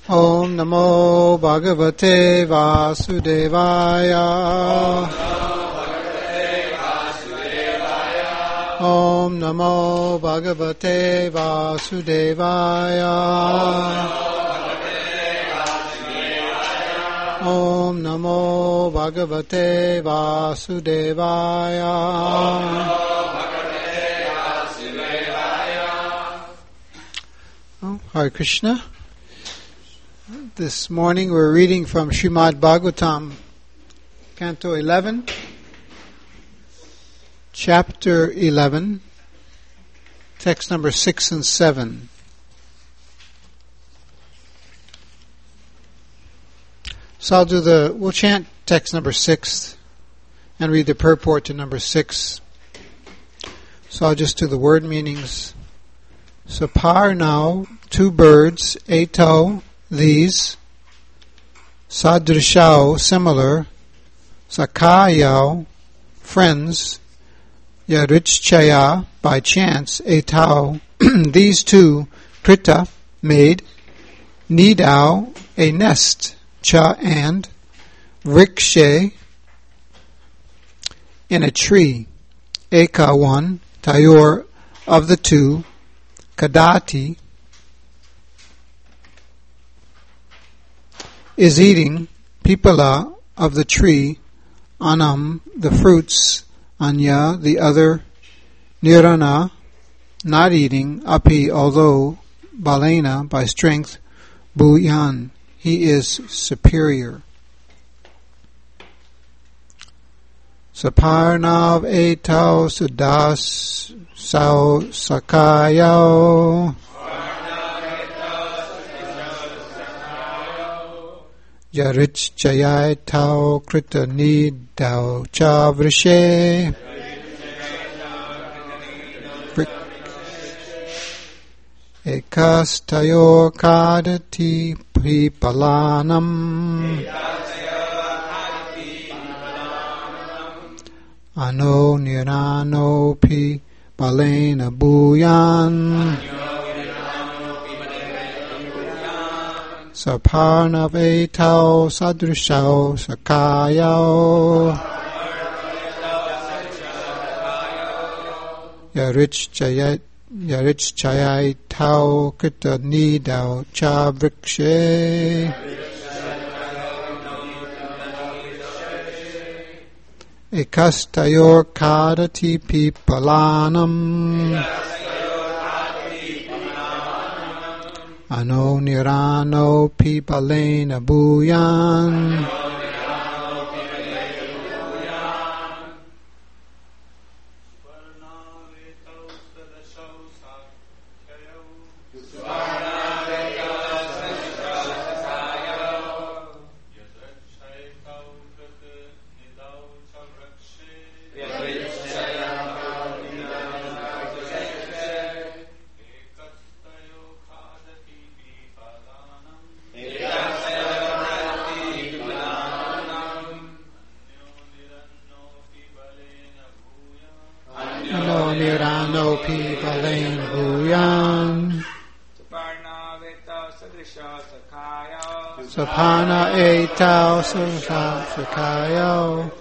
Om Namo Bhagavate Vasudevaya. Om Namo Bhagavate Vasudevaya. Om Namo Bhagavate Vasudevaya. Hare Krishna. This morning we're reading from Srimad Bhagavatam, Canto 11, Chapter 11, text number 6 and 7. So we'll chant text number 6 and read the purport to number 6. So I'll just do the word meanings. Saparnau, 2 birds, Etau, these, Sadrishau, similar, Sakayau, friends, Yarichchaya, by chance, Etau, these 2, Krita, made, Nidau, a nest, Cha, and, Vrikshe, in a tree, Eka, 1, Tayor, of the 2, Kadati, is eating, Pipala, of the tree, Anam, the fruits, Anya, the other, Nirana, not eating, Api, although, Balena, by strength, Bhuyan, he is superior. Saparnav etau sudas sao sakayao Yarichchaya tau krita nidau cha vrishe ekastayo kadati pipalanam ano nirano pi balena bhuyan Saparnav etau sadrishau sakayau Yarichchaya tau krita nidau cha vrikshe Ekastayor kadati pipalanam Ano nirano pipalena bhuyan Saparna etau sakayau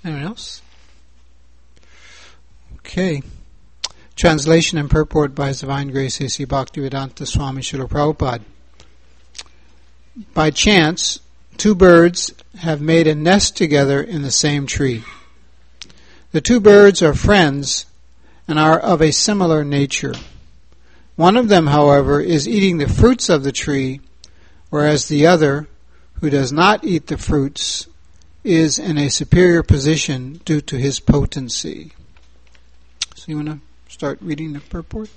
Anyone else? Okay. Translation and purport by His Divine Grace A.C. Bhaktivedanta Swami Srila Prabhupada. By chance, two birds have made a nest together in the same tree. The two birds are friends and are of a similar nature. One of them, however, is eating the fruits of the tree, whereas the other, who does not eat the fruits, is in a superior position due to his potency. So you want to start reading the purport?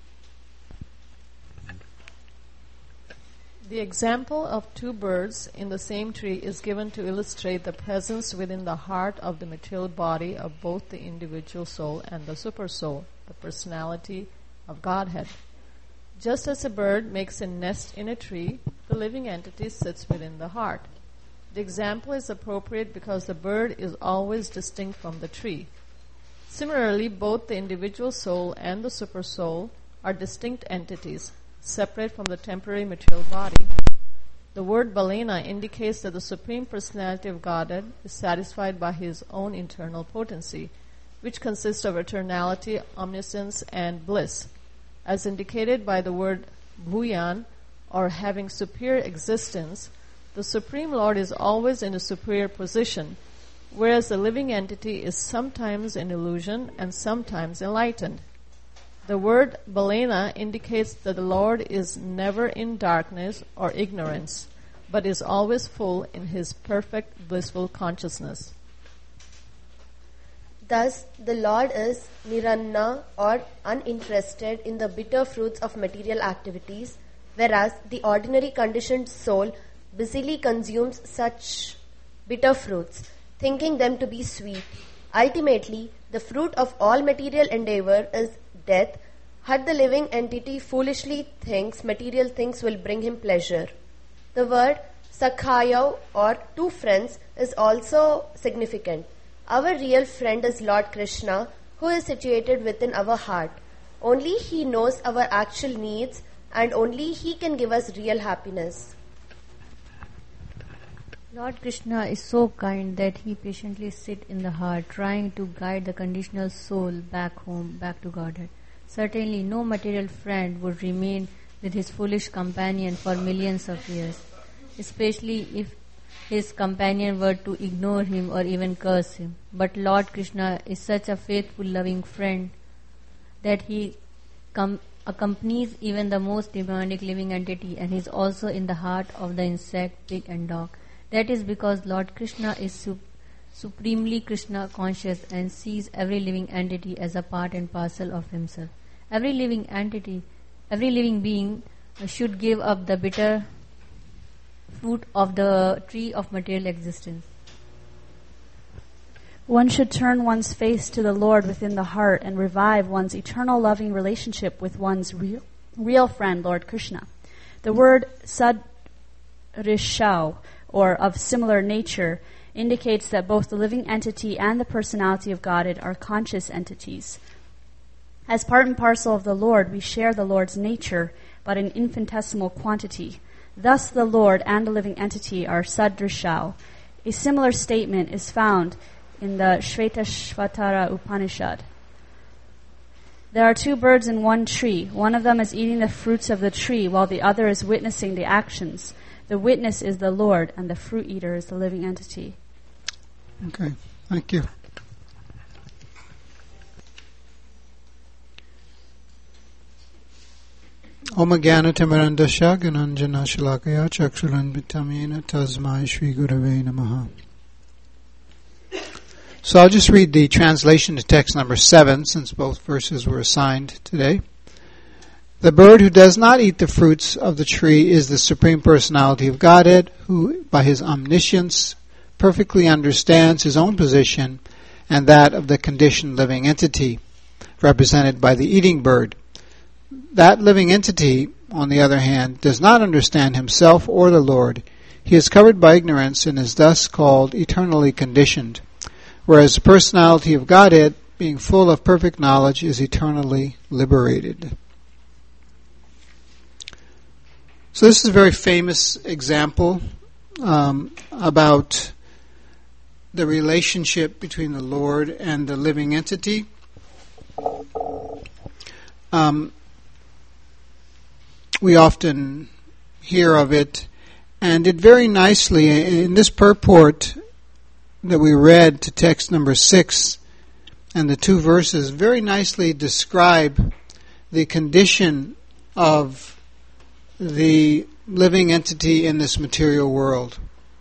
The example of two birds in the same tree is given to illustrate the presence within the heart of the material body of both the individual soul and the supersoul, the personality of Godhead. Just as a bird makes a nest in a tree, the living entity sits within the heart. The example is appropriate because the bird is always distinct from the tree. Similarly, both the individual soul and the supersoul are distinct entities, separate from the temporary material body. The word Balena indicates that the Supreme Personality of Godhead is satisfied by His own internal potency, which consists of eternality, omniscience, and bliss. As indicated by the word Bhuyan, or having superior existence, the Supreme Lord is always in a superior position, whereas the living entity is sometimes in illusion and sometimes enlightened. The word Balena indicates that the Lord is never in darkness or ignorance, but is always full in His perfect blissful consciousness. Thus, the Lord is niranna or uninterested in the bitter fruits of material activities, whereas the ordinary conditioned soul busily consumes such bitter fruits, thinking them to be sweet. Ultimately, the fruit of all material endeavor is death, but the living entity foolishly thinks material things will bring him pleasure. The word Sakhayav, or two friends, is also significant. Our real friend is Lord Krishna, who is situated within our heart. Only He knows our actual needs, and only He can give us real happiness. Lord Krishna is so kind that He patiently sits in the heart, trying to guide the conditional soul back home, back to Godhead. Certainly no material friend would remain with his foolish companion for millions of years, especially if his companion were to ignore him or even curse him. But Lord Krishna is such a faithful, loving friend that He accompanies even the most demonic living entity, and is also in the heart of the insect, pig and dog. That is because Lord Krishna is supremely Krishna conscious and sees every living entity as a part and parcel of Himself. Every living being should give up the bitter fruit of the tree of material existence. One should turn one's face to the Lord within the heart and revive one's eternal loving relationship with one's real friend, Lord Krishna. The word sadrishau, or of similar nature, indicates that both the living entity and the personality of Godhead are conscious entities. As part and parcel of the Lord, we share the Lord's nature, but in infinitesimal quantity. Thus the Lord and the living entity are sadrishau. A similar statement is found in the Shvetashvatara Upanishad. There are two birds in one tree. One of them is eating the fruits of the tree, while the other is witnessing the actions. The witness is the Lord, and the fruit eater is the living entity. Okay, thank you. Om Jnana-timirandasya Gnananjana Shalakaya Chakshuranvitamena Tasmai Shri Gurave Namaha. So I'll just read the translation to text number 7, since both verses were assigned today. The bird who does not eat the fruits of the tree is the Supreme Personality of Godhead, who, by His omniscience, perfectly understands His own position and that of the conditioned living entity, represented by the eating bird. That living entity, on the other hand, does not understand himself or the Lord. He is covered by ignorance and is thus called eternally conditioned, whereas the personality of Godhead, being full of perfect knowledge, is eternally liberated. So this is a very famous example about the relationship between the Lord and the living entity. We often hear of it, and it very nicely, in this purport that we read to text number 6, and the 2 verses very nicely describe the condition of the living entity in this material world.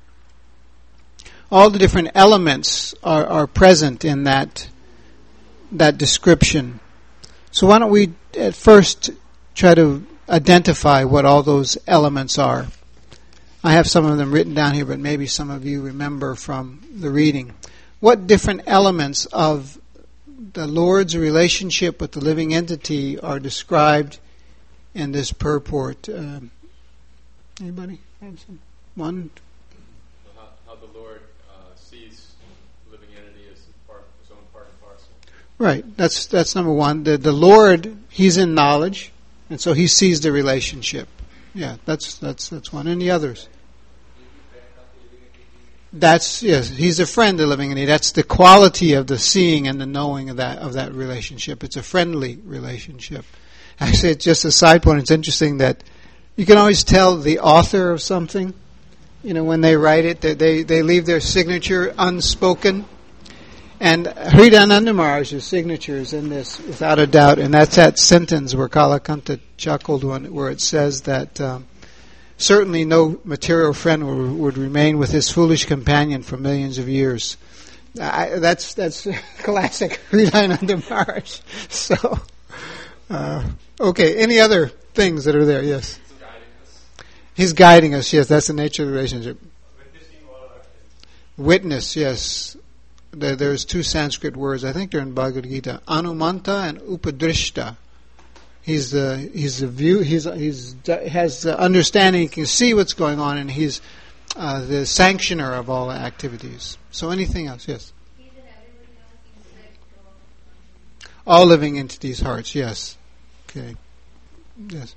All the different elements are present in that description. So why don't we at first try to identify what all those elements are. I have some of them written down here, but maybe some of you remember from the reading. What different elements of the Lord's relationship with the living entity are described in this purport? Anybody have some? One? How the Lord sees the living entity as his own part and parcel. Right. That's number one. The Lord, He's in knowledge, and so He sees the relationship. Yeah, that's one. And the others? Yes, He's a friend of the living entity. That's the quality of the seeing and the knowing of that relationship. It's a friendly relationship. Actually, it's just a side point. It's interesting that you can always tell the author of something. When they write it, they leave their signature unspoken. And Hridayananda Maharaj's signature is in this, without a doubt, and that's that sentence where Kalakanta chuckled where it says that certainly no material friend would remain with his foolish companion for millions of years. That's classic Hridayananda Maharaj. So, okay, any other things that are there? Yes. He's guiding us, yes, that's the nature of the relationship. Witness, yes. There's 2 Sanskrit words, I think they're in Bhagavad Gita, Anumanta and Upadrishta. He's has understanding, he can see what's going on, and he's the sanctioner of all activities. So anything else? Yes. All living entities' hearts, yes. Okay. Yes.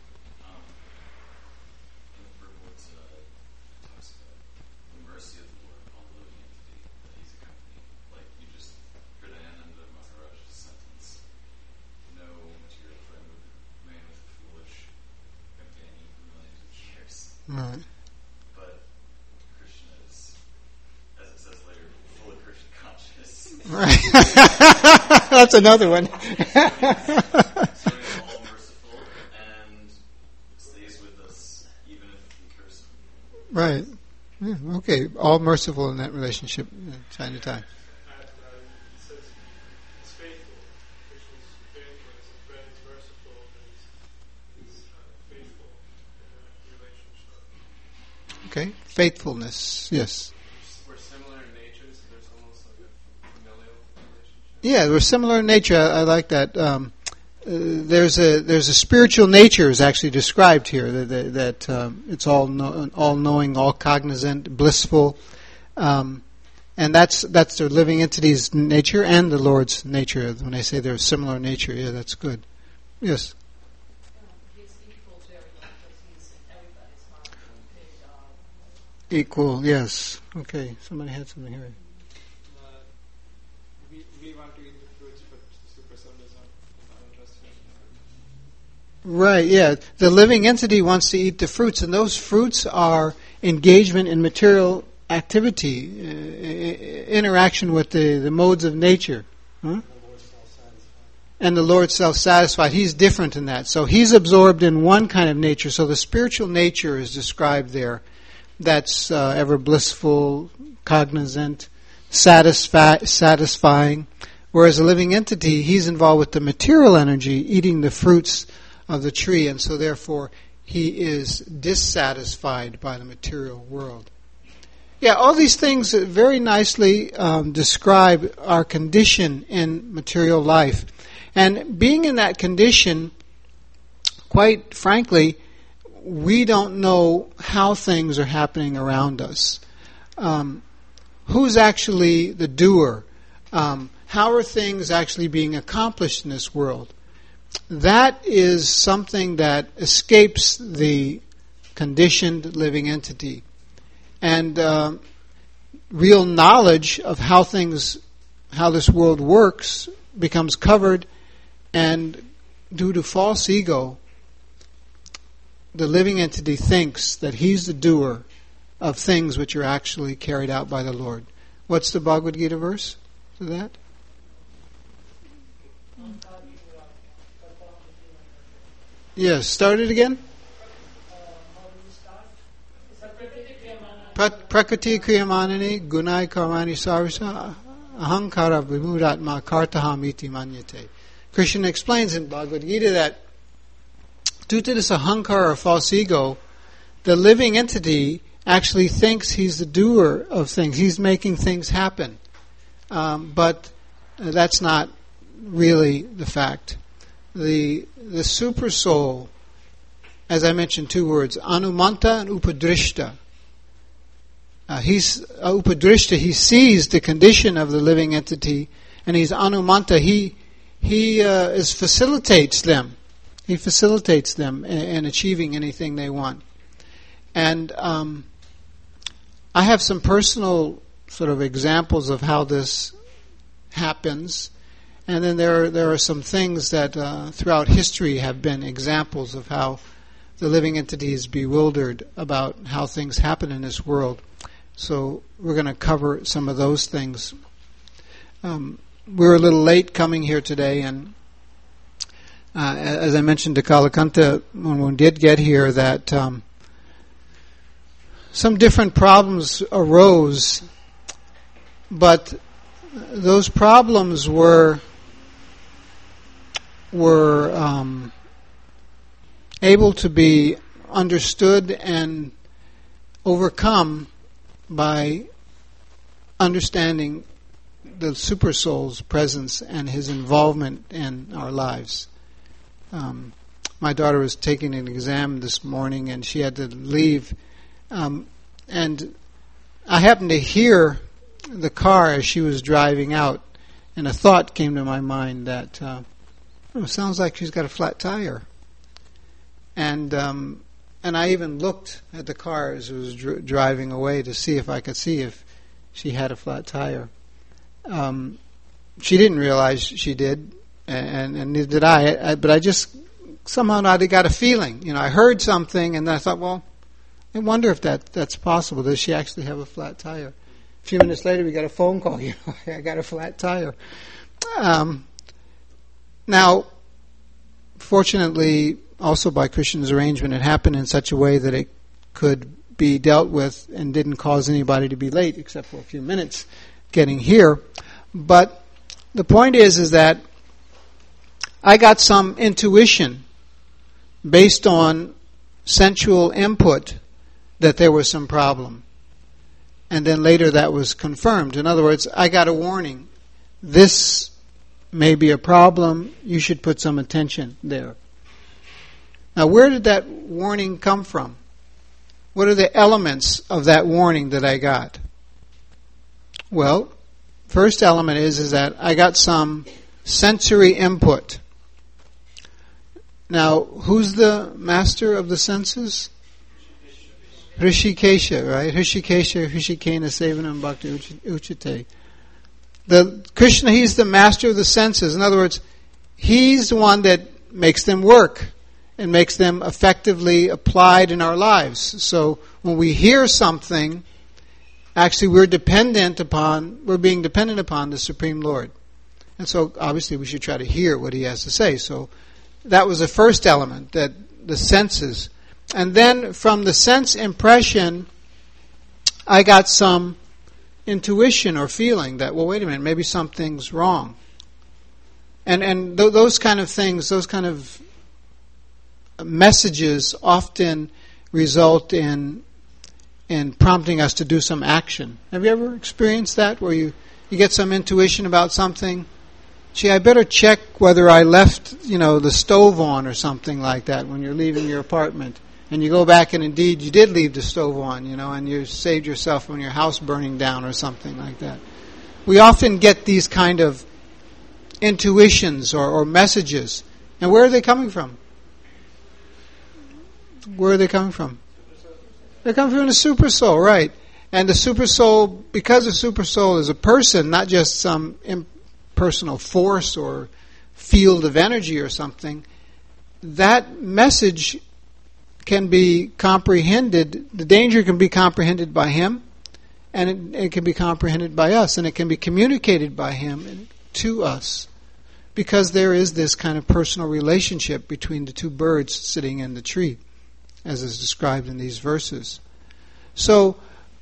Right. But Krishna is, as it says later, full of Krishna consciousness. Right. That's another one. So he's all merciful and stays with us even if we curse him. Right. Yeah, okay. All merciful in that relationship, time to time. It says he's faithful. Krishna's faithful. His friend is merciful. He's faithful in that relationship. Okay. Faithfulness. Yes. We're similar in nature, so there's almost like a familial relationship. Yeah, we're similar in nature. I like that. There's a spiritual nature is actually described here that it's all knowing, all cognizant, blissful, and that's the living entity's nature and the Lord's nature. When I say they're similar in nature, yeah, that's good. Yes. He's equal to everyone because he's in everybody's heart. Equal, yes. Okay, somebody had something here. We want to eat the fruits, but the super soul is not interested in it. Right, yeah. The living entity wants to eat the fruits, and those fruits are engagement in material activity, interaction with the modes of nature. Huh? And the Lord self-satisfied. He's different in that. So He's absorbed in one kind of nature. So the spiritual nature is described there. That's ever blissful, cognizant, satisfying. Whereas a living entity, he's involved with the material energy, eating the fruits of the tree, and so therefore he is dissatisfied by the material world. Yeah, all these things very nicely describe our condition in material life. And being in that condition, quite frankly, we don't know how things are happening around us. Who's actually the doer? How are things actually being accomplished in this world? That is something that escapes the conditioned living entity. And real knowledge of how this world works becomes covered, and due to false ego, the living entity thinks that he's the doer of things which are actually carried out by the Lord. What's the Bhagavad Gita verse to that? Yes, start it again. Prakriti kriyamanani gunai karmani sarvasa ahankara vimuratma kartahamiti manyate. Krishna explains in Bhagavad Gita that due to this ahankara or false ego, the living entity actually thinks he's the doer of things. He's making things happen. But that's not really the fact. The super soul, as I mentioned, two words, Anumanta and Upadrishta. He's Upadrishta. He sees the condition of the living entity, and he's Anumanta. He facilitates them. He facilitates them in achieving anything they want. And I have some personal sort of examples of how this happens. And then there are some things that throughout history have been examples of how the living entity is bewildered about how things happen in this world. So we're going to cover some of those things. We're a little late coming here today, and as I mentioned to Kalakanta when we did get here, that some different problems arose, but those problems were able to be understood and overcome by understanding the Super Soul's presence and his involvement in our lives. My daughter was taking an exam this morning and she had to leave, and I happened to hear the car as she was driving out, and a thought came to my mind that it sounds like she's got a flat tire. And I even looked at the car as it was driving away to see if I could see if she had a flat tire. She didn't realize she did, and neither did I. But I just somehow I got a feeling. I heard something, and I thought, well, I wonder if that's possible. Does she actually have a flat tire? A few minutes later, we got a phone call. I got a flat tire. Now, fortunately, also by Krishna's arrangement, it happened in such a way that it could be dealt with and didn't cause anybody to be late, except for a few minutes getting here. But the point is that I got some intuition based on sensual input that there was some problem. And then later that was confirmed. In other words, I got a warning. This may be a problem. You should put some attention there. Now, where did that warning come from? What are the elements of that warning that I got? Well, first element is that I got some sensory input. Now, who's the master of the senses? Hrishikesha, right? Hrishikesha, Hrishikena Sevanam Bhakti Uchite. Krishna, he's the master of the senses. In other words, he's the one that makes them work and makes them effectively applied in our lives. So when we hear something, actually we're being dependent upon the Supreme Lord. And so obviously we should try to hear what he has to say. So that was the first element, that the senses. And then from the sense impression, I got some intuition or feeling that, well, wait a minute, maybe something's wrong. And those kind of things, those kind of messages often result in prompting us to do some action. Have you ever experienced that, where you get some intuition about something? Gee, I better check whether I left, the stove on or something like that when you're leaving your apartment. And you go back and indeed you did leave the stove on, and you saved yourself from your house burning down or something like that. We often get these kind of intuitions or messages. And where are they coming from? Where are they coming from? They're coming from the Super Soul, right. And the supersoul, because the supersoul is a person, not just some impersonal force or field of energy or something, that message can be comprehended, the danger can be comprehended by him, and it can be comprehended by us, and it can be communicated by him to us, because there is this kind of personal relationship between the two birds sitting in the tree, as is described in these verses. So,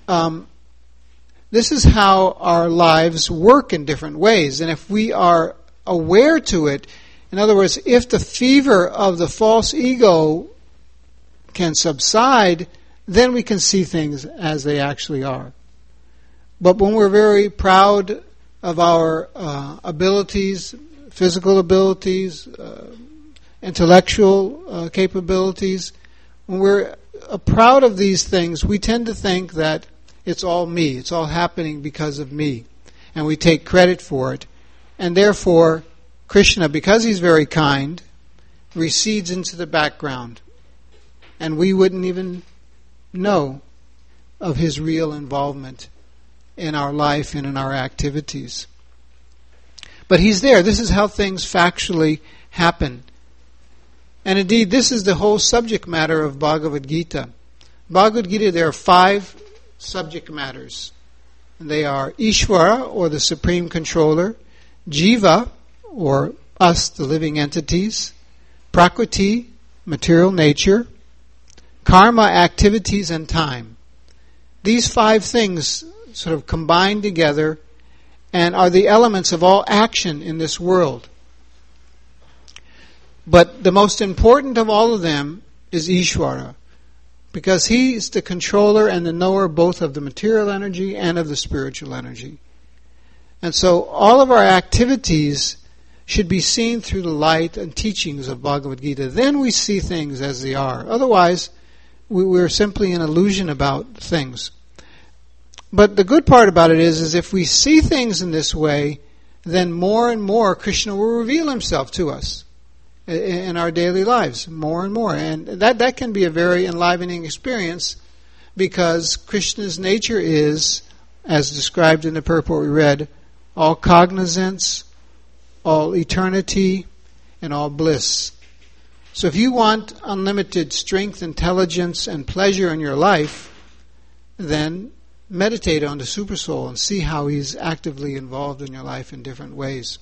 this is how our lives work in different ways, and if we are aware to it, in other words, if the fever of the false ego can subside, then we can see things as they actually are. But when we're very proud of our abilities, physical abilities, intellectual capabilities, when we're proud of these things, we tend to think that it's all me, it's all happening because of me, and we take credit for it. And therefore, Krishna, because he's very kind, recedes into the background, and we wouldn't even know of his real involvement in our life and in our activities. But he's there. This is how things factually happen. And indeed, this is the whole subject matter of Bhagavad Gita. Bhagavad Gita, there are 5 subject matters. And they are Ishvara, or the Supreme Controller, Jiva, or us, the living entities, Prakriti, material nature, Karma, activities, and time. These 5 things sort of combine together and are the elements of all action in this world. But the most important of all of them is Ishvara, because he's the controller and the knower both of the material energy and of the spiritual energy. And so all of our activities should be seen through the light and teachings of Bhagavad Gita. Then we see things as they are. Otherwise, we're simply an illusion about things. But the good part about it is if we see things in this way, then more and more Krishna will reveal himself to us in our daily lives, more and more. And that can be a very enlivening experience, because Krishna's nature is, as described in the purport we read, all cognizance, all eternity, and all bliss. So if you want unlimited strength, intelligence, and pleasure in your life, then meditate on the Supersoul and see how he's actively involved in your life in different ways.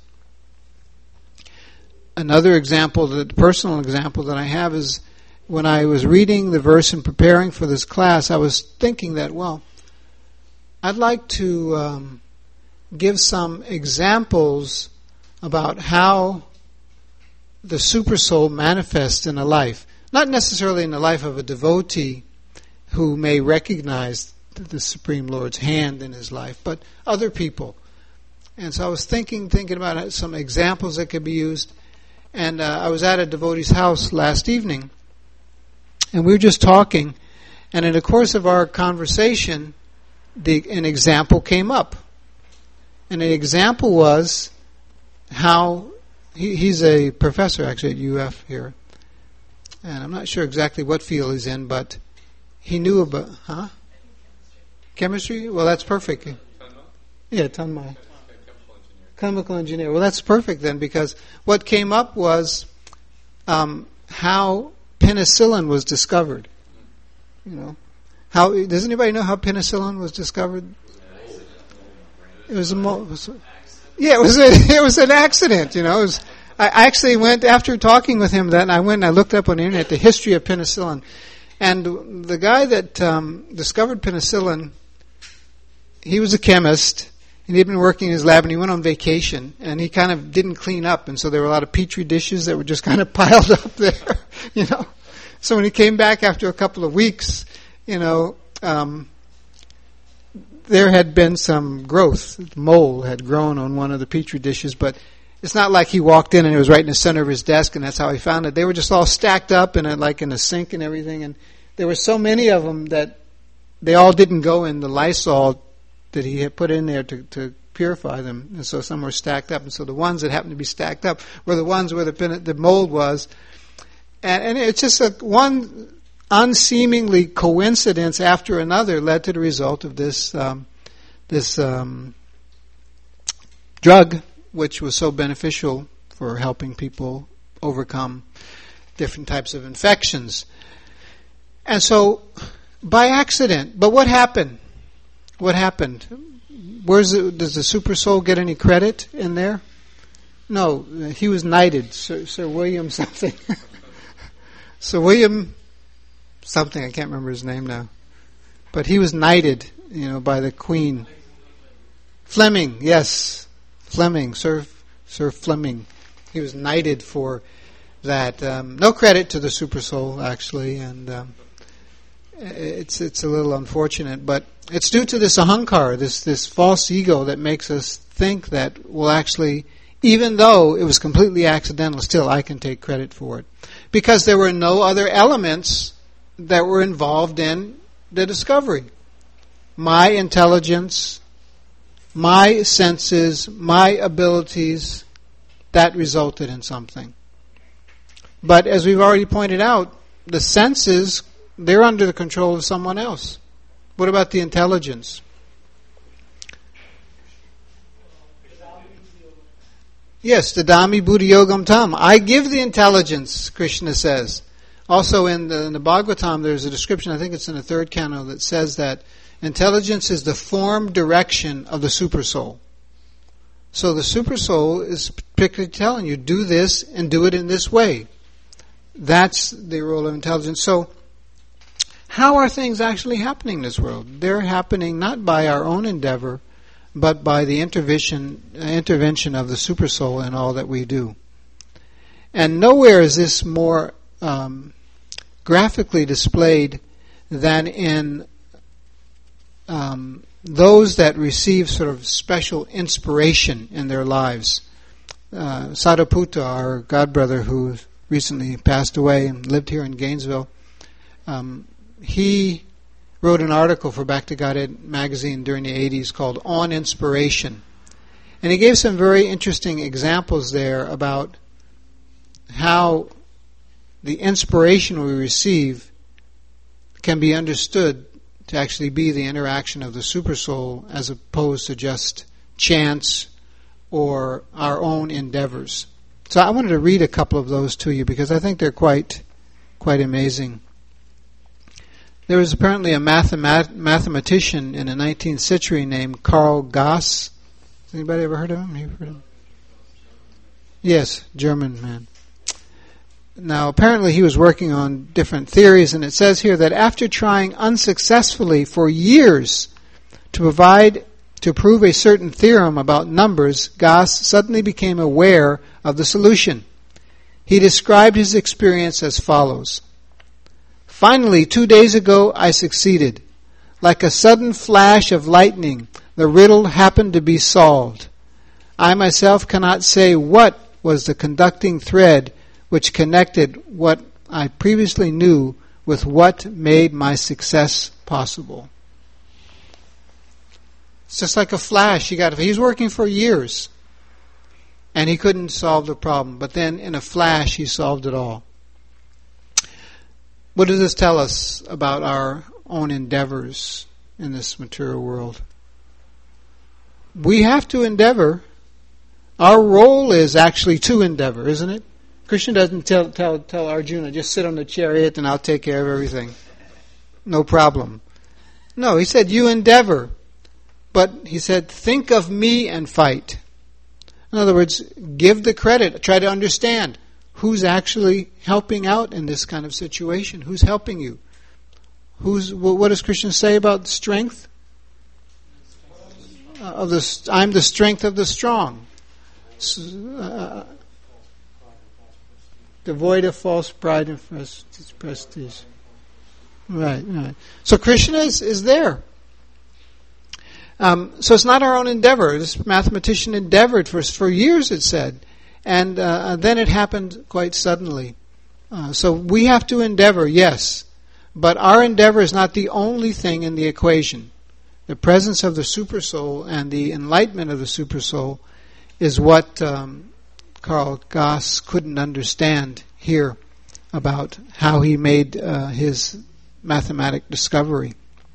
Another example, the personal example that I have, is when I was reading the verse and preparing for this class, I was thinking that, well, I'd like to give some examples about how the Supersoul manifests in a life. Not necessarily in the life of a devotee who may recognize the Supreme Lord's hand in his life, but other people. And so I was thinking about some examples that could be used. And I was at a devotee's house last evening, and we were just talking, and in the course of our conversation, an example came up. And the example was how he's a professor actually at UF here, and I'm not sure exactly what field he's in, but he knew about chemistry. Well, that's perfect. Tanma? Yeah, Tanma. Chemical engineer. Well, that's perfect then, because what came up was how penicillin was discovered. You know, how does anybody know how penicillin was discovered? It was it was an accident. You know, I actually went after talking with him. Then I went and I looked up on the internet the history of penicillin, and the guy that discovered penicillin, he was a chemist. And he'd been working in his lab, and he went on vacation, and he kind of didn't clean up, and so there were a lot of petri dishes that were just kind of piled up there, you know. So when he came back after a couple of weeks, you know, there had been some growth. Mold had grown on one of the petri dishes, but it's not like he walked in and it was right in the center of his desk, and that's how he found it. They were just all stacked up in a sink and everything, and there were so many of them that they all didn't go in the Lysol that he had put in there to purify them, and so some were stacked up, and so the ones that happened to be stacked up were the ones where the mold was, and it's just one unseemingly coincidence after another led to the result of this drug, which was so beneficial for helping people overcome different types of infections. And so, by accident. But what happened? What happened? Does the super soul get any credit in there? No, he was knighted, Sir William something. Sir William something, I can't remember his name now. But he was knighted, by the Queen. Fleming, yes. Fleming, Sir Fleming. He was knighted for that. No credit to the super soul, actually, and it's a little unfortunate, but it's due to this ahankar, this false ego that makes us think that, well, actually, even though it was completely accidental, still I can take credit for it. Because there were no other elements that were involved in the discovery. My intelligence, my senses, my abilities, that resulted in something. But as we've already pointed out, the senses, they're under the control of someone else. What about the intelligence? Yes, Dadami Buddhi Yogam Tam. I give the intelligence, Krishna says. Also in the Bhagavatam, there's a description, I think it's in the 3rd canto, that says that intelligence is the form direction of the super soul. So the super soul is particularly telling you, do this and do it in this way. That's the role of intelligence. So, how are things actually happening in this world? They're happening not by our own endeavor, but by the intervention of the super soul in all that we do. And nowhere is this more graphically displayed than in those that receive sort of special inspiration in their lives. Sadhuputta, our godbrother who recently passed away and lived here in Gainesville, he wrote an article for Back to Godhead magazine during the 80s called On Inspiration. And he gave some very interesting examples there about how the inspiration we receive can be understood to actually be the interaction of the super soul as opposed to just chance or our own endeavors. So I wanted to read a couple of those to you because I think they're quite amazing. There was apparently a mathematician in the 19th century named Carl Gauss. Has anybody ever heard of him? You've heard of him? Yes, German man. Now, apparently he was working on different theories, and it says here that after trying unsuccessfully for years to prove a certain theorem about numbers, Gauss suddenly became aware of the solution. He described his experience as follows. Finally, 2 days ago, I succeeded. Like a sudden flash of lightning, the riddle happened to be solved. I myself cannot say what was the conducting thread which connected what I previously knew with what made my success possible. It's just like a flash. He's working for years, and he couldn't solve the problem. But then, in a flash, he solved it all. What does this tell us about our own endeavors in this material world? We have to endeavor. Our role is actually to endeavor, isn't it? Krishna doesn't tell Arjuna, just sit on the chariot and I'll take care of everything. No problem. No, he said, you endeavor. But he said, think of me and fight. In other words, give the credit. Try to understand who's actually helping out in this kind of situation. Who's helping you? What does Krishna say about strength? I'm the strength of the strong. Devoid of false pride and prestige. Right. So Krishna is there. So it's not our own endeavor. This mathematician endeavored for years, it said. And then it happened quite suddenly. So we have to endeavor, yes. But our endeavor is not the only thing in the equation. The presence of the super soul and the enlightenment of the super soul is what Carl Gauss couldn't understand here about how he made his mathematic discovery.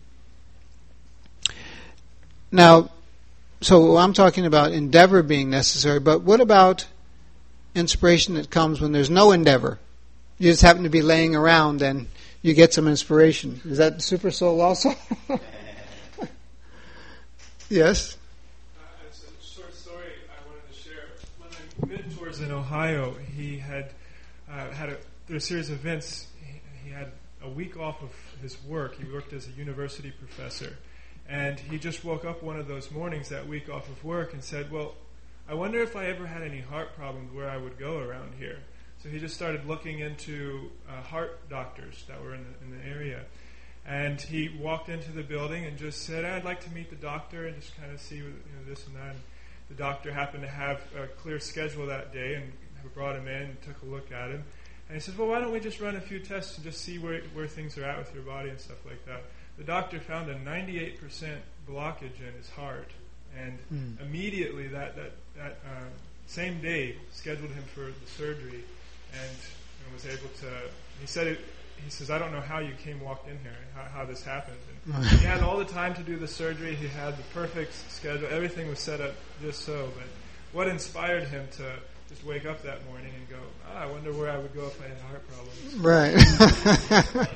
Now, so I'm talking about endeavor being necessary, but what about inspiration that comes when there's no endeavor? You just happen to be laying around and you get some inspiration. Is that super soul also? Yes? It's a short story I wanted to share. When I mentors in Ohio, he had through a series of events, he had a week off of his work. He worked as a university professor. And he just woke up one of those mornings that week off of work and said, well, I wonder if I ever had any heart problems, where I would go around here. So he just started looking into heart doctors that were in the area. And he walked into the building and just said, I'd like to meet the doctor and just kind of see this and that. And the doctor happened to have a clear schedule that day and brought him in and took a look at him. And he said, well, why don't we just run a few tests and just see where things are at with your body and stuff like that. The doctor found a 98% blockage in his heart. And immediately that same day scheduled him for the surgery and was able to, he says, I don't know how you walked in here, how this happened. And he had all the time to do the surgery. He had the perfect schedule. Everything was set up just so. But what inspired him to just wake up that morning and go, I wonder where I would go if I had heart problems. Right.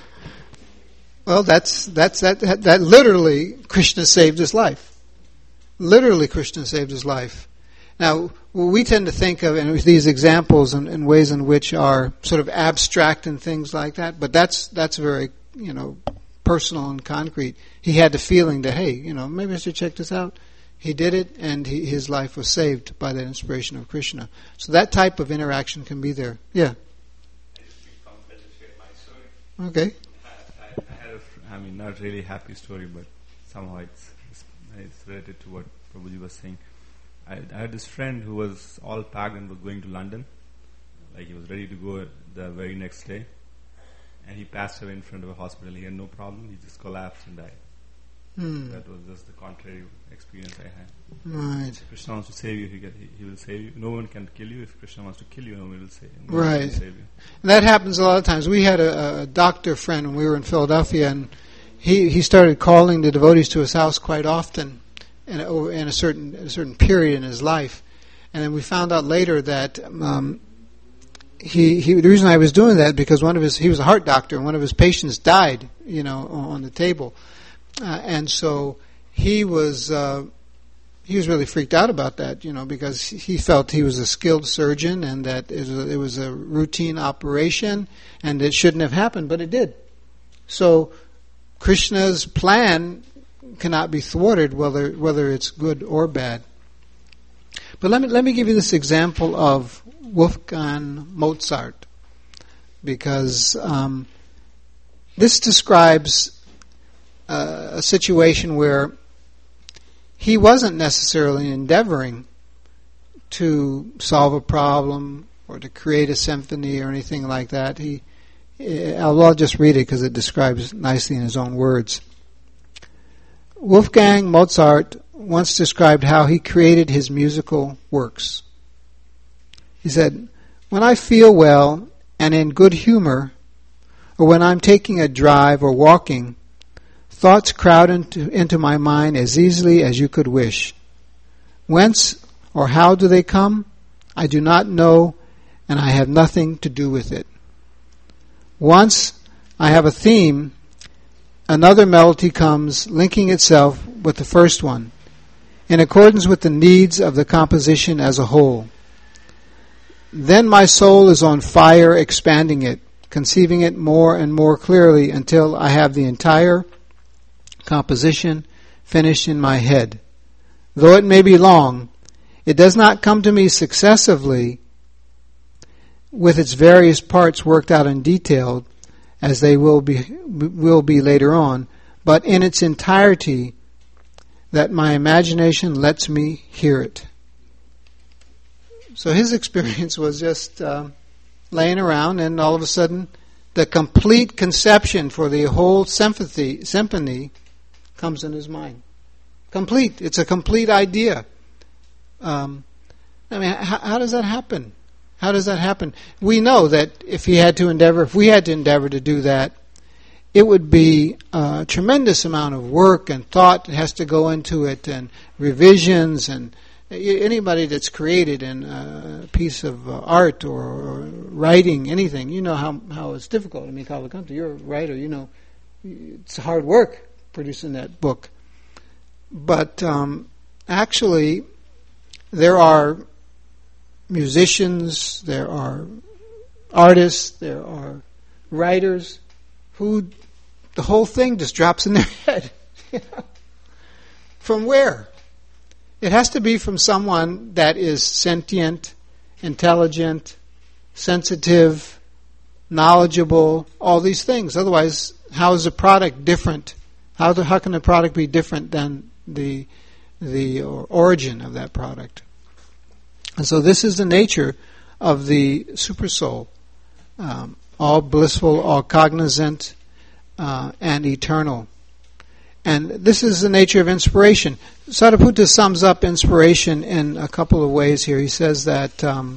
Well, that literally Krishna saved his life. Literally Krishna saved his life. Now, we tend to think of these examples in ways in which are sort of abstract and things like that, but that's very, personal and concrete. He had the feeling that, hey, maybe I should check this out. He did it, and his life was saved by that inspiration of Krishna. So that type of interaction can be there. Yeah. I just wanted to share my story. Okay. I had not really happy story, but somehow it's related to what Prabhuji was saying. I had this friend who was all packed and was going to London. Like he was ready to go the very next day. And he passed away in front of a hospital. He had no problem. He just collapsed and died. That was just the contrary experience I had. Right. If Krishna wants to save you, he will save you. No one can kill you. If Krishna wants to kill you, no one will save you. Right. Will save you. And that happens a lot of times. We had a doctor friend when we were in Philadelphia, and he started calling the devotees to his house quite often in a certain period in his life. And then we found out later that the reason I was doing that because he was a heart doctor, and one of his patients died, on the table. And so he was really freaked out about that, because he felt he was a skilled surgeon and that it was a routine operation and it shouldn't have happened, but it did. So Krishna's plan cannot be thwarted, whether it's good or bad. But let me give you this example of Wolfgang Mozart, because this describes a situation where he wasn't necessarily endeavoring to solve a problem or to create a symphony or anything like that. I'll just read it because it describes nicely in his own words. Wolfgang Mozart once described how he created his musical works. He said, "When I feel well and in good humor, or when I'm taking a drive or walking, thoughts crowd into my mind as easily as you could wish. Whence or how do they come? I do not know, and I have nothing to do with it. Once I have a theme, another melody comes linking itself with the first one, in accordance with the needs of the composition as a whole. Then my soul is on fire expanding it, conceiving it more and more clearly until I have the entire composition finished in my head. Though it may be long, it does not come to me successively with its various parts worked out in detail as they will be later on, but in its entirety that my imagination lets me hear it." So his experience was just laying around, and all of a sudden the complete conception for the whole symphony comes in his mind. Complete. It's a complete idea. How does that happen? How does that happen? We know that if we had to endeavor to do that, it would be a tremendous amount of work and thought that has to go into it, and revisions, and anybody that's created in a piece of art or writing anything, you know how it's difficult. I mean, Kavakanto, you're a writer, you know, it's hard work producing that book. But actually, there are musicians, there are artists, there are writers who the whole thing just drops in their head. From where? It has to be from someone that is sentient, intelligent, sensitive, knowledgeable, all these things. Otherwise, how is the product different? How can the product be different than the origin of that product? And so this is the nature of the Supersoul. All blissful, all cognizant, and eternal. And this is the nature of inspiration. Sariputta sums up inspiration in a couple of ways here. He says that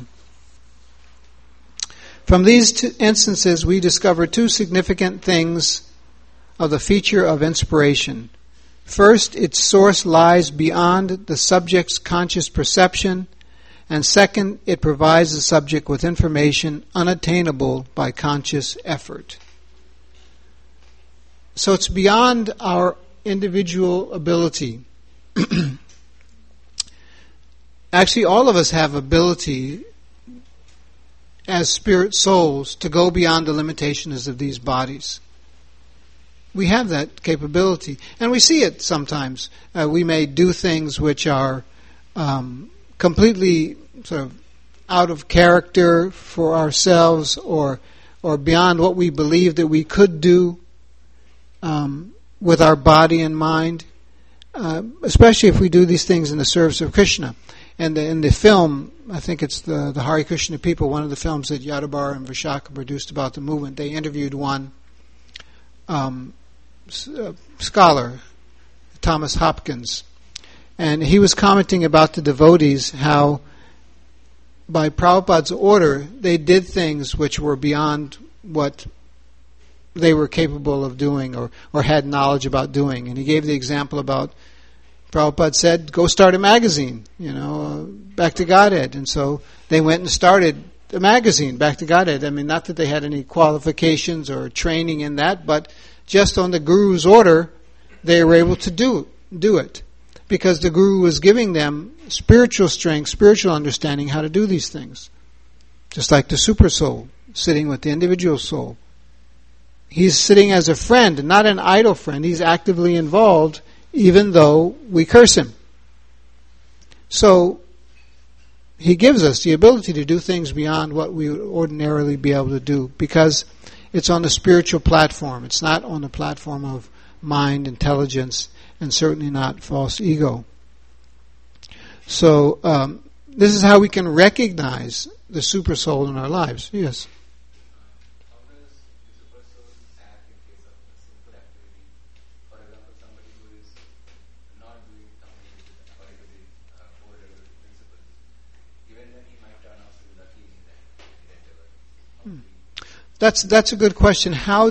from these two instances we discover two significant things of the feature of inspiration. First, its source lies beyond the subject's conscious perception, and second, it provides the subject with information unattainable by conscious effort. So it's beyond our individual ability. Actually, all of us have ability as spirit souls to go beyond the limitations of these bodies. We have that capability, and we see it sometimes. We may do things which are completely sort of out of character for ourselves, or beyond what we believe that we could do with our body and mind, especially if we do these things in the service of Krishna. And in the film, I think it's the Hare Krishna People, one of the films that Yadabar and Vishaka produced about the movement, they interviewed one scholar, Thomas Hopkins, and he was commenting about the devotees, how by Prabhupada's order they did things which were beyond what they were capable of doing or had knowledge about doing. And he gave the example about Prabhupada said, go start a magazine, Back to Godhead. And so they went and started a magazine, Back to Godhead. I mean, not that they had any qualifications or training in that, but just on the Guru's order, they were able to do it. Because the Guru was giving them spiritual strength, spiritual understanding how to do these things. Just like the Super Soul, sitting with the individual soul. He's sitting as a friend, not an idle friend. He's actively involved, even though we curse him. So, he gives us the ability to do things beyond what we would ordinarily be able to do, because it's on the spiritual platform. It's not on the platform of mind, intelligence, and certainly not false ego. So, this is how we can recognize the Super Soul in our lives. Yes? That's a good question. How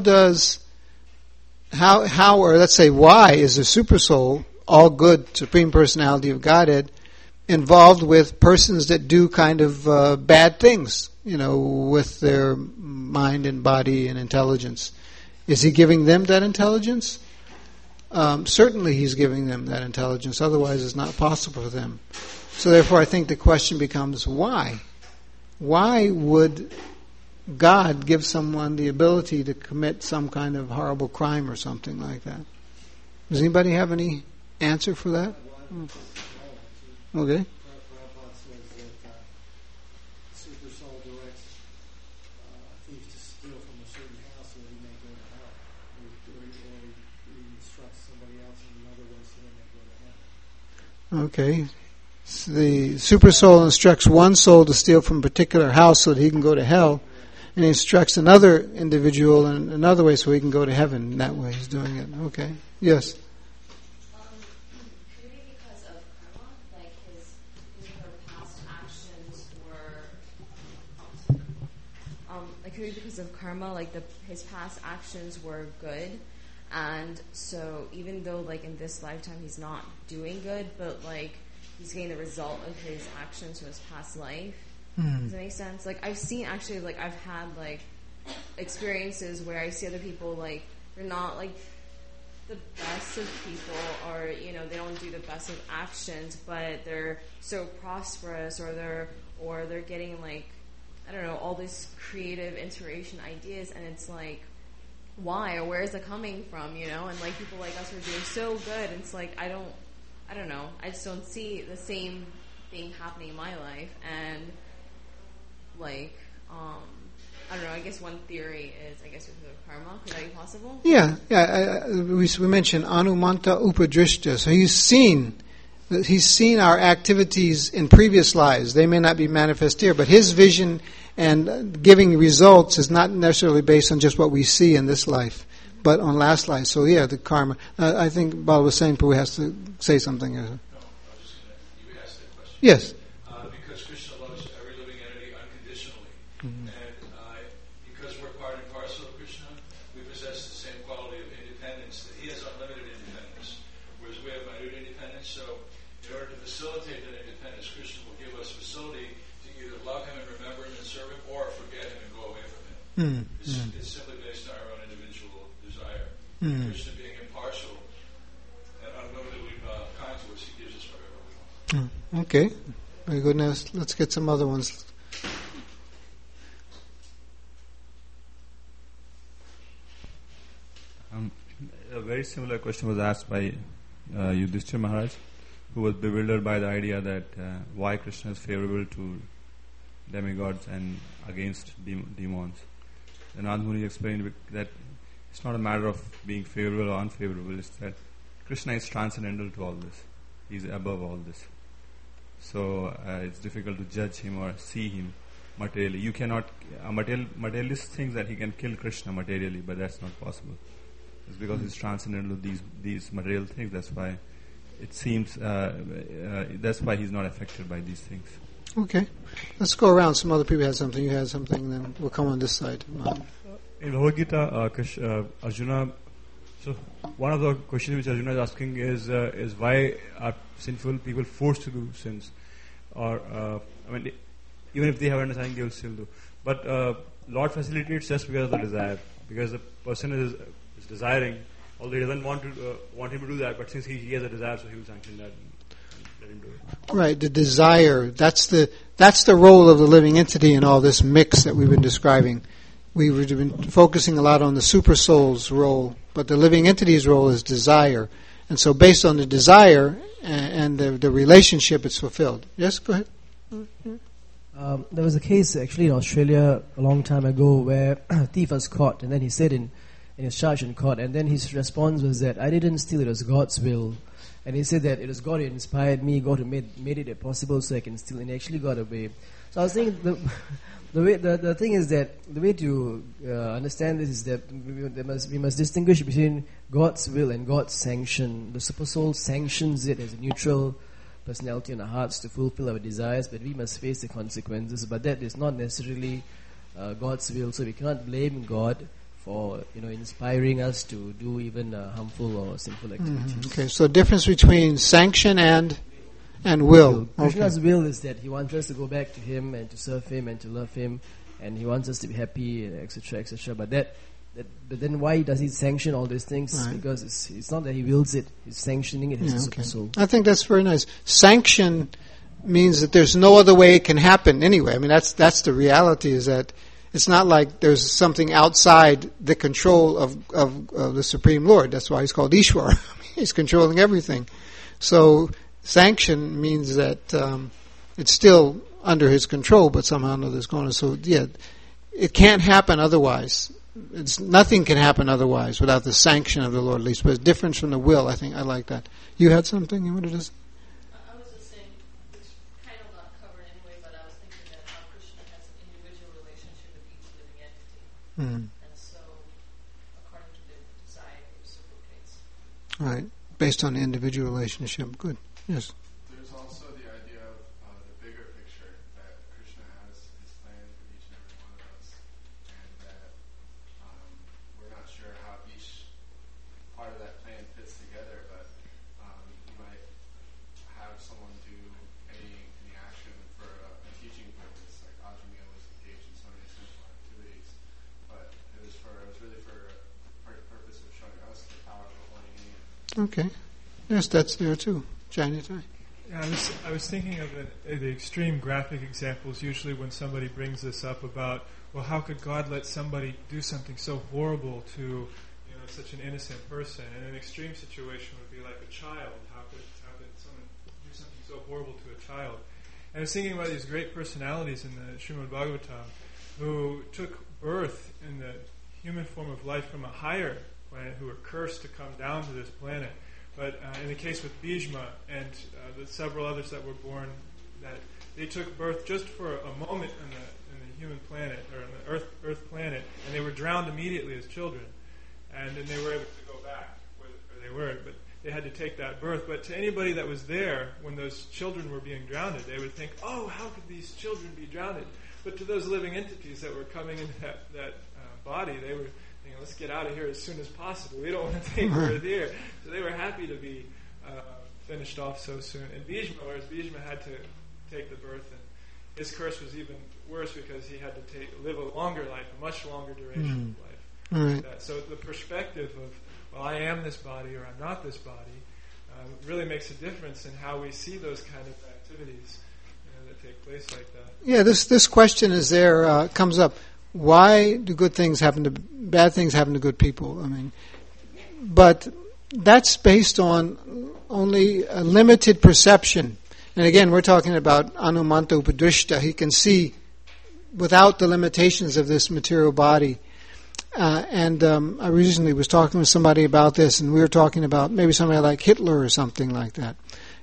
or let's say why is the Super Soul, all good Supreme Personality of Godhead, involved with persons that do kind of bad things, with their mind and body and intelligence? Is he giving them that intelligence? Certainly he's giving them that intelligence, otherwise it's not possible for them. So therefore I think the question becomes why? Why would God gives someone the ability to commit some kind of horrible crime or something like that? Does anybody have any answer for that? Okay. Prabhupada says that Super Soul directs thieves to steal from a certain house so that he may go to hell. Or he instructs somebody else in another way so they may go to heaven. Okay. So the Super Soul instructs one soul to steal from a particular house so that he can go to hell. And he instructs another individual in another way so he can go to heaven. In that way he's doing it. Okay. Yes? Maybe because of karma, like his or her past actions were it could be because of karma, like his past actions were good, and so even though like in this lifetime he's not doing good, but like he's getting the result of his actions from his past life. Does that make sense? Like I've seen actually, like I've had like experiences where I see other people like they're not like the best of people, or you know they don't do the best of actions, but they're so prosperous, or they're getting like I don't know all these creative inspiration ideas, and it's like why or where is it coming from, you know? And like people like us were doing so good, and it's like I don't know, I just don't see the same thing happening in my life, and like I don't know, I guess one theory is, I guess, because of karma. Could that be possible? Yeah. We mentioned Anumanta Upadrishta. So he's seen our activities in previous lives. They may not be manifest here, but his vision and giving results is not necessarily based on just what we see in this life, but on last life. So yeah, the karma. I think Bala was saying Prabhu has to say something. No, I was just going to, you asked that question. Yes. Because Krishna loves every living entity unconditionally. Mm-hmm. And because we're part and parcel of Krishna, we possess the same quality of independence. That he has unlimited independence, whereas we have minute independence. So in order to facilitate that independence, Krishna will give us facility to either love him and remember him and serve him, or forget him and go away from him. It's simply based on our own individual desire. Krishna being impartial and unlimitedly kind to us, he gives us whatever we want. Okay. Very good. Now let's get some other ones. A very similar question was asked by Yudhishthira Maharaj, who was bewildered by the idea that why Krishna is favorable to demigods and against demons. And Nand Muni explained that it's not a matter of being favorable or unfavorable, it's that Krishna is transcendental to all this. He's above all this. So it's difficult to judge him or see him materially. You cannot, materialist thinks that he can kill Krishna materially, but that's not possible. It's because he's transcendental to these material things. That's why it seems, that's why he's not affected by these things. Okay. Let's go around. Some other people had something. You had something, then we'll come on this side. In Bhagavad Gita, Arjuna, so one of the questions which Arjuna is asking is why are sinful people forced to do sins? Or, I mean, even if they have understanding, they will still do. But Lord facilitates just because of the desire. Because the person is desiring, although he doesn't want him to do that, but since he has a desire, so he will sanction that and let him do it. Right, the desire. That's the role of the living entity in all this mix that we've been describing. We've been focusing a lot on the super soul's role, but the living entity's role is desire. And so based on the desire and the relationship, it's fulfilled. Yes, go ahead. There was a case actually in Australia a long time ago where a thief was caught, and then he said in his charge in court, and then his response was that I didn't steal, it was God's will. And he said that it was God who inspired me, God who made it possible so I can steal, and he actually got away. So I was thinking the thing is that the way to understand this is that we must distinguish between God's will and God's sanction. The super soul sanctions it as a neutral personality in our hearts to fulfill our desires, but we must face the consequences. But that is not necessarily God's will, so we cannot blame God for inspiring us to do even harmful or sinful activities. Okay, so difference between sanction and will. Krishna's will is that he wants us to go back to him and to serve him and to love him, and he wants us to be happy, etc., etc. But then why does he sanction all these things? Right. Because it's not that he wills it; he's sanctioning it as a super soul. I think that's very nice. Sanction means that there's no other way it can happen anyway. I mean, that's the reality. Is that it's not like there's something outside the control of the Supreme Lord. That's why he's called Ishwar. He's controlling everything. So sanction means that it's still under his control, but somehow or another it's going on. So yeah, it can't happen otherwise. Nothing can happen otherwise without the sanction of the Lord, at least. But it's different from the will. I think I like that. You had something you wanted to say? I was just saying, it's kind of not covered anyway, but I was thinking that how Krishna has an individual relationship with each living entity. And so, according to the desire, he reciprocates. Right. Based on the individual relationship. Good. Yes. There's also the idea of the bigger picture that Krishna has his plan for each and every one of us, and Okay. Yes, that's there too. Janitai. Yeah, I was thinking of the extreme graphic examples, usually when somebody brings this up about, well, how could God let somebody do something so horrible to such an innocent person? And an extreme situation would be like a child. How could someone do something so horrible to a child? And I was thinking about these great personalities in the Srimad Bhagavatam who took birth in the human form of life from a higher planet, who were cursed to come down to this planet. But in the case with Bhishma and the several others that were born, that they took birth just for a moment in the human planet, or on the Earth planet, and they were drowned immediately as children. And then they were able to go back where they were, but they had to take that birth. But to anybody that was there when those children were being drowned, they would think, oh, how could these children be drowned? But to those living entities that were coming into that body, they were thinking, let's get out of here as soon as possible. We don't want to think we're here. So they were happy to be finished off so soon. And Bhishma, whereas Bhishma had to take the birth, and his curse was even worse because he had to live a longer life, a much longer duration of life. Right. So the perspective of, well, I am this body or I'm not this body, really makes a difference in how we see those kind of activities that take place like that. Yeah, this question is there, comes up. Why do bad things happen to good people? I mean, but that's based on only a limited perception. And again, we're talking about Anumanta Upadrishta. He can see without the limitations of this material body. I recently was talking with somebody about this, and we were talking about maybe somebody like Hitler or something like that.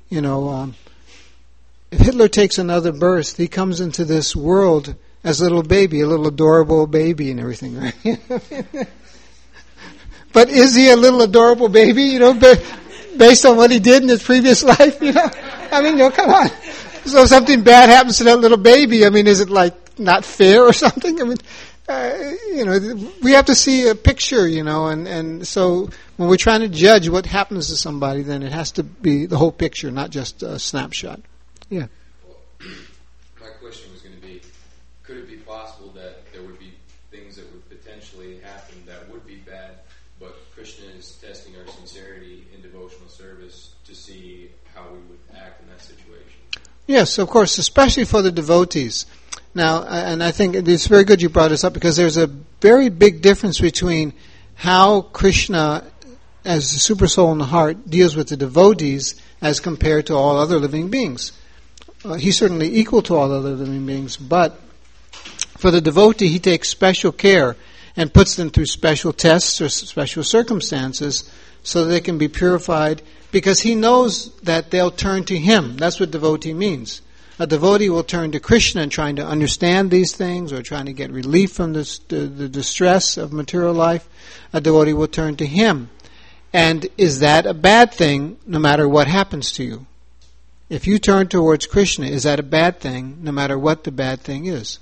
If Hitler takes another birth, he comes into this world as a little baby, a little adorable baby and everything, right? But is he a little adorable baby, based on what he did in his previous life, I mean, come on. So if something bad happens to that little baby, I mean, is it like not fair or something? I mean, we have to see a picture, and so when we're trying to judge what happens to somebody, then it has to be the whole picture, not just a snapshot. Yeah. Well, my question was going to be, could it be possible that there would be things that would potentially happen that would be bad, but Krishna is testing our sincerity in devotional service to see how we would act in that situation? Yes, of course, especially for the devotees. Now, and I think it's very good you brought this up, because there's a very big difference between how Krishna, as the super soul in the heart, deals with the devotees as compared to all other living beings. He's certainly equal to all other living beings, but for the devotee, he takes special care and puts them through special tests or special circumstances so that they can be purified, because he knows that they'll turn to him. That's what devotee means. A devotee will turn to Krishna and trying to understand these things or trying to get relief from the distress of material life. A devotee will turn to him. And is that a bad thing no matter what happens to you? If you turn towards Krishna, is that a bad thing no matter what the bad thing is?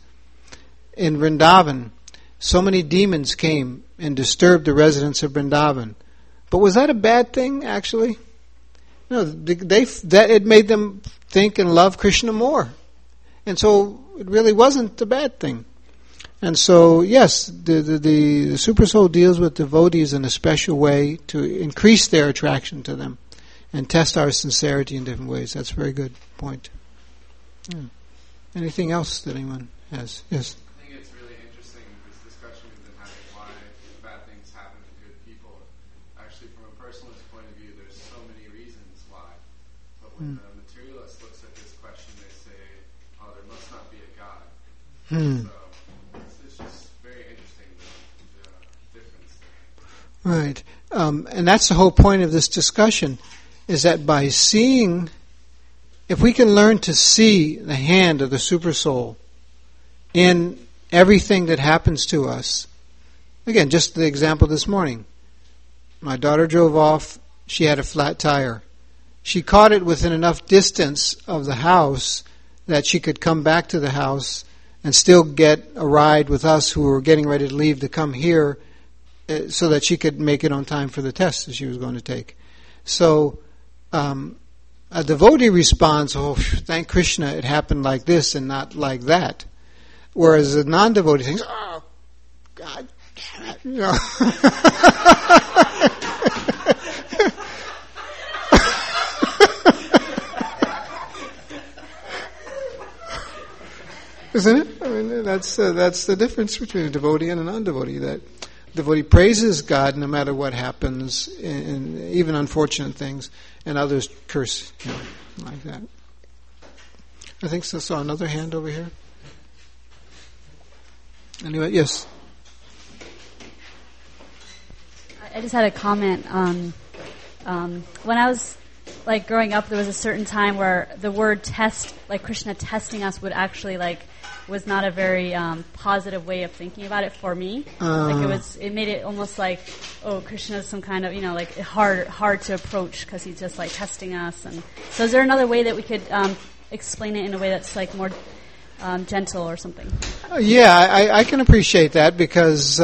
In Vrindavan, so many demons came and disturbed the residents of Vrindavan. But was that a bad thing, actually? No, it made them think and love Krishna more. And so it really wasn't a bad thing. And so, yes, the Super Soul deals with devotees in a special way to increase their attraction to them and test our sincerity in different ways. That's a very good point. Yeah. Anything else that anyone has? Yes? I think it's really interesting, this discussion we've been having, why bad things happen to good people. Actually, from a personalist point of view, there's so many reasons why. But when the materialist looks at this question, they say, oh, there must not be a God. So it's just very interesting, the difference there. Right. And that's the whole point of this discussion, is that by seeing, if we can learn to see the hand of the Super Soul in everything that happens to us. Again, just the example this morning. My daughter drove off. She had a flat tire. She caught it within enough distance of the house that she could come back to the house and still get a ride with us who were getting ready to leave to come here so that she could make it on time for the test that she was going to take. So a devotee responds, oh, thank Krishna, it happened like this and not like that. Whereas a non-devotee thinks, oh, God damn it. Isn't it? I mean, that's the difference between a devotee and a non-devotee. That devotee praises God no matter what happens, in even unfortunate things, and others curse him like that. I think so. Saw another hand over here. Anyway, yes. I just had a comment on when I was growing up, there was a certain time where the word test, like Krishna testing us, would actually was not a very positive way of thinking about it for me. It made it almost like, oh, Krishna is some kind of hard to approach because he's just testing us. And so, is there another way that we could explain it in a way that's more gentle or something? I can appreciate that because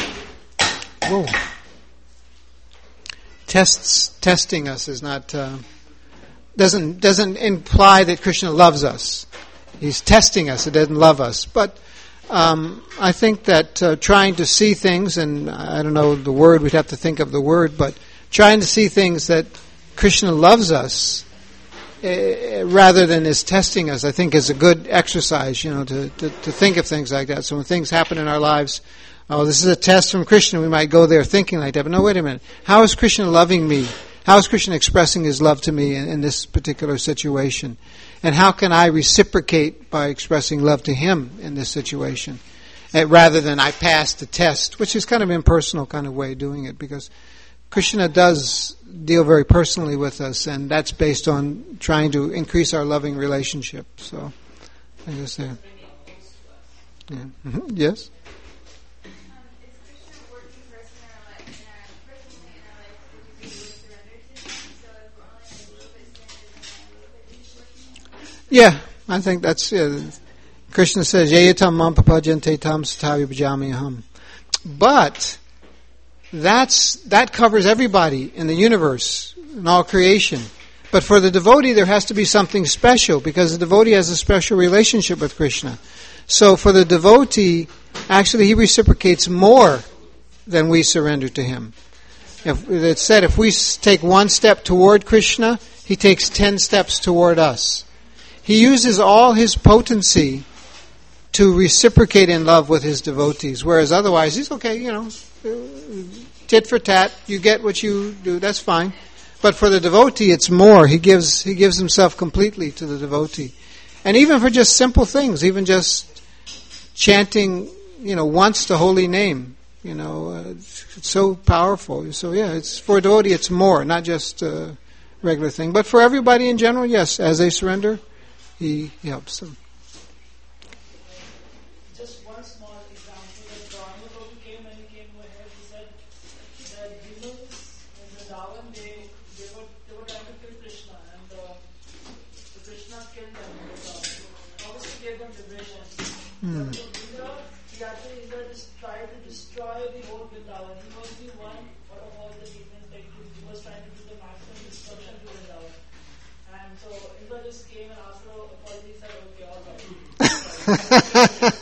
testing us is not doesn't imply that Krishna loves us. He's testing us; it doesn't love us. But I think that trying to see things, and I don't know the word; we'd have to think of the word. But trying to see things that Krishna loves us rather than is testing us, I think, is a good exercise. To think of things like that. So when things happen in our lives. Oh, this is a test from Krishna. We might go there thinking like that. But no, wait a minute. How is Krishna loving me? How is Krishna expressing his love to me in this particular situation? And how can I reciprocate by expressing love to him in this situation? Rather than I passed the test, which is kind of impersonal kind of way of doing it. Because Krishna does deal very personally with us. And that's based on trying to increase our loving relationship. So, I guess there. Yeah. Mm-hmm. Yes? Yeah, I think that's Krishna says, Yayatam mam papajante tam satavi bhajamiham. But that covers everybody in the universe, in all creation. But for the devotee, there has to be something special, because the devotee has a special relationship with Krishna. So for the devotee, actually he reciprocates more than we surrender to him. It's said if we take one step toward Krishna, he takes 10 steps toward us. He uses all his potency to reciprocate in love with his devotees, whereas otherwise he's okay, tit for tat, you get what you do, that's fine. But for the devotee, it's more. He gives himself completely to the devotee. And even for just simple things, even just chanting, once the holy name, it's so powerful. So it's for a devotee, it's more, not just a regular thing. But for everybody in general, yes, as they surrender, he helps them. Just one small example. That Brahma Prabhu came and he came over here. He said that demons in Vrindavan they were trying to kill Krishna, and the Krishna killed them. Obviously gave them liberation. But Indra, he actually tried to destroy the whole Vrindavan. He was the one out of all the demons that he was trying to do the maximum destruction to Vrindavan. And so Indra just came and asked for apology, said, okay, all right.